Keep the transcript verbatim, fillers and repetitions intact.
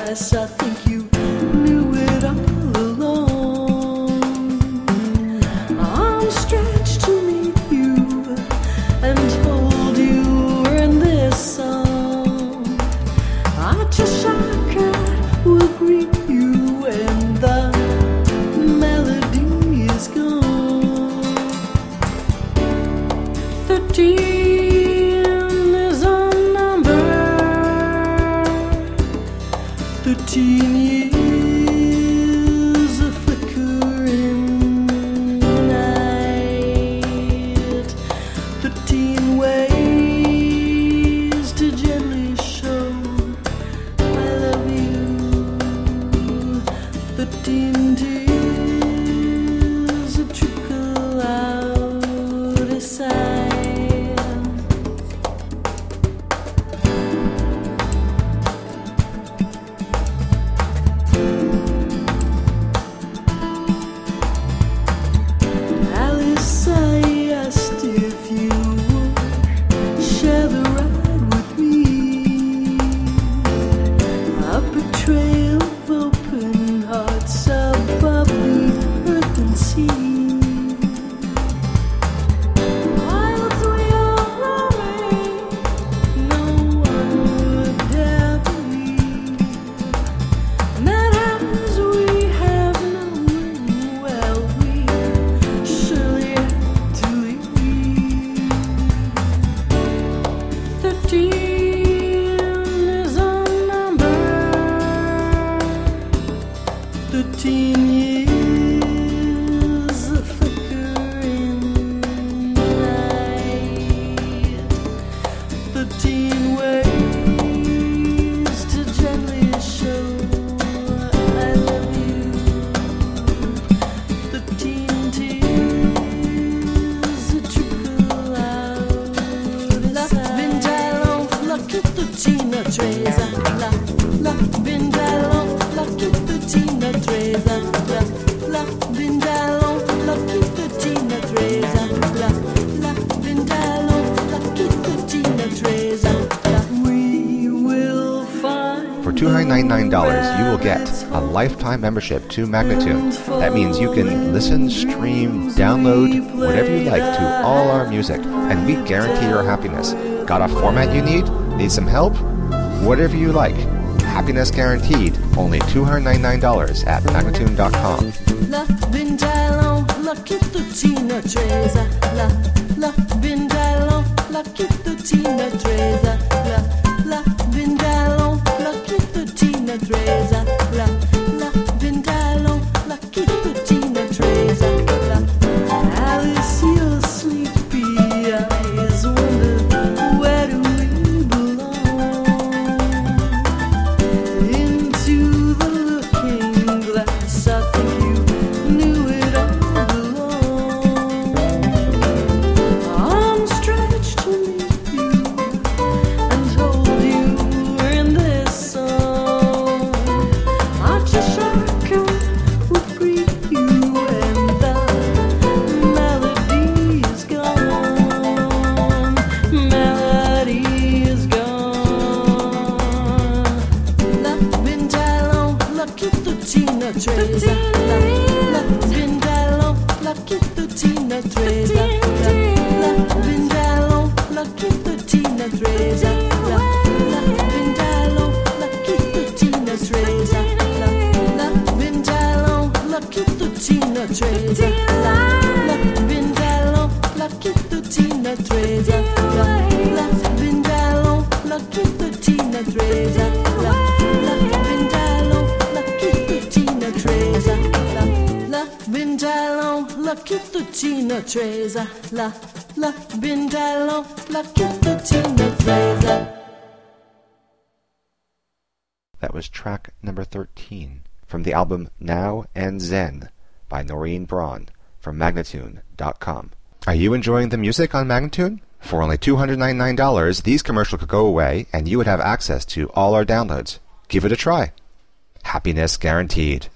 glass. I think you knew it all along. I'm stretched to meet you and hold you in this song. I just like I will greet you and the melody is gone. Thirteen is a number. Thirteen years of flickering night. Thirteen ways to gently show I love you. Thirteen tears that trickle out aside. Alice, I asked if you would share the ride with me. A betrayal of open hearts above the earth and sea. Wilds we are roaming, no one would dare believe. And that as we have known, well, we surely had to leave. Thirteen is a number. Thirteen years of flickering night. Thirteen ways to gently show I love you. Thirteen tears that trickle out aside. Vindalo, lucky thirteen trays. La, la, Vindalo, lucky thirteen trays. La, la, Vindalo, lucky thirteen trays. La, la, Vindalo, lucky thirteen trays. We will find. For two hundred ninety-nine dollars, you will get a lifetime membership to Magnatune. That means you can listen, stream, download, whatever you like to all our music, and we guarantee your happiness. Got a format you need? Need some help? Whatever you like. Happiness guaranteed. Only two hundred ninety-nine dollars at Magnatune dot com. La Vindalo, lucky thirteen trays. La, la Vindalo, lucky thirteen trays. La, la Vindalo, lucky thirteen trays. La, la Vindalo, lucky thirteen trays. La, Alice, your sleepy eyes wonder where do we belong? Into the looking glass, I think you knew it all along. I'm stretched to meet you and hold you in this song. I just like I would greet you and the melody is gone. Melody is gone. La Vindalo, lucky thirteen trays. La, la Vindalo, lucky thirteen trays. La, la Vindalo, lucky thirteen trays. La, la Vindalo, lucky thirteen trays. La, la Vindalo, lucky thirteen trays. La, la Vindalo, lucky thirteen trays. La, la Vindalo, lucky thirteen trays. La, la Vindalo, lucky thirteen trays. La, la Vindalo, lucky thirteen trays. La, la Vindalo, lucky thirteen trays. That was track number thirteen from the album Now and Zen by Noreen Braun from Magnatune dot com. Are you enjoying the music on Magnatune? For only two hundred ninety-nine dollars, these commercials could go away and you would have access to all our downloads. Give it a try. Happiness guaranteed.